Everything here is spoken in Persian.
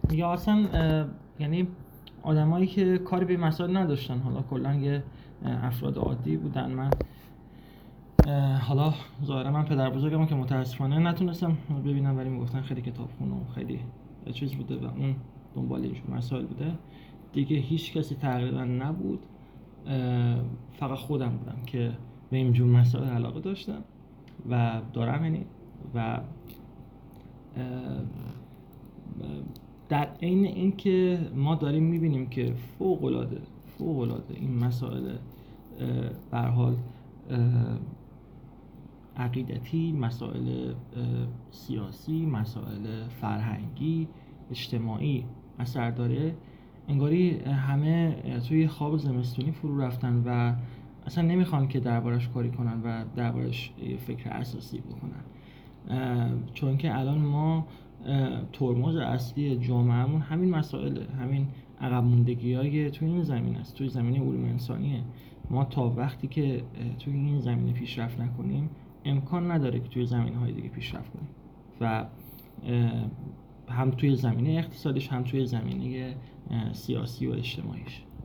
یا اصلا یعنی آدمایی که کاری به مسائل نداشتن، حالا کلا یه افراد عادی بودن. من حالا ظاهرا من پدر بزرگم که متاسفانه نتونستم ببینم، ولی میگفتن خیلی کتابخون و خیلی چیز بوده و اون دنبال اینجور مسائل بوده دیگه. هیچ کسی تقریبا نبود، فقط خودم بودم که به اینجور مسائل علاقه داشتم و دارم یعنی. و در عین اینکه ما داریم میبینیم که فوق العاده این مسائل به هر حال عقیدتی، مسائل سیاسی، مسائل فرهنگی، اجتماعی اثر داره، انگاری همه توی خواب زمستونی فرو رفتن و اصلا نمیخوان که دربارش کاری کنن و دربارش فکر اساسی بکنن. چون که الان ما ترمز اصلی جامعهمون همین مسائله، همین عقب موندگی‌های توی این زمین است، توی زمینه علوم انسانیه. ما تا وقتی که توی این زمینه پیشرفت نکنیم امکان نداره که توی زمینه‌های دیگه پیشرفت کنیم و هم توی زمینه اقتصادیش هم توی زمینه سیاسی و اجتماعیش.